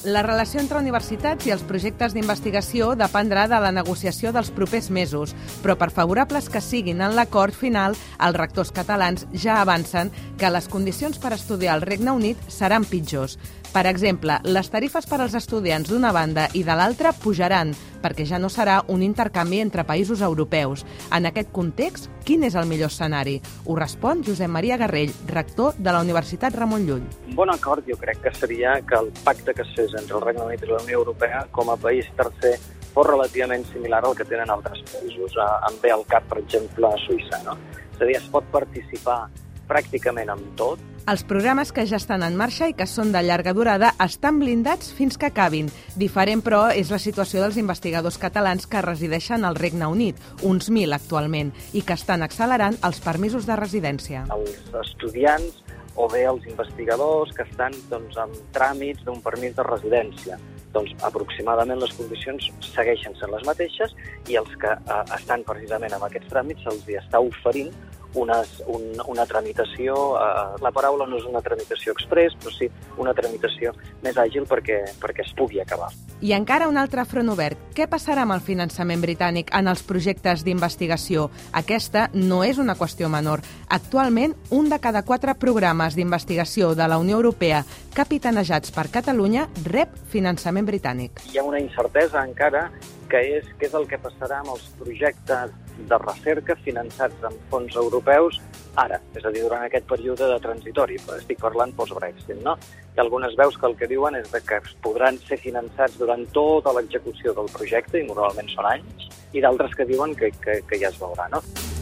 La relació entre universitats i els projectes d'investigació dependrà de la negociació dels propers mesos, però per favorables que siguin en l'acord final, els rectors catalans ja avancen que les condicions per estudiar al Regne Unit seran pitjors. Per exemple, les tarifes per als estudiants d'una banda i de l'altra pujaran, perquè ja no serà un intercanvi entre països europeus. En aquest context, quin és el millor escenari? Ho respon Josep Maria Garrell, rector de la Universitat Ramon Llull. Un bon acord jo crec que seria que el pacte que es fes entre el Regne Unit i la Unió Europea com a país tercer fos relativament similar al que tenen altres països. Em ve al cap, per exemple, a Suïssa, no? És a dir, es pot participar pràcticament amb tot. Els programes que ja estan en marxa i que són de llarga durada estan blindats fins que acabin. Diferent, però, és la situació dels investigadors catalans que resideixen al Regne Unit, uns 1.000 actualment, i que estan accelerant els permisos de residència. Els estudiants o bé els investigadors que estan en tràmits d'un permís de residència. Aproximadament les condicions segueixen sent les mateixes i els que estan precisament amb aquests tràmits se'ls està oferint una tramitació, la paraula no és una tramitació express, però sí una tramitació més àgil perquè es pugui acabar. I encara un altre front obert. Què passarà amb el finançament britànic en els projectes d'investigació? Aquesta no és una qüestió menor. Actualment, un de cada 4 programes d'investigació de la Unió Europea capitanejats per Catalunya rep finançament britànic. Hi ha una incertesa encara que és el que passarà amb els projectes de recerca finançats amb fons europeus ara, és a dir, durant aquest període de transitori. Estic parlant post-Brexit, no? Hi ha algunes veus que el que diuen és que podran ser finançats durant tota l'execució del projecte, i normalment són anys, i d'altres que diuen que ja es veurà, no?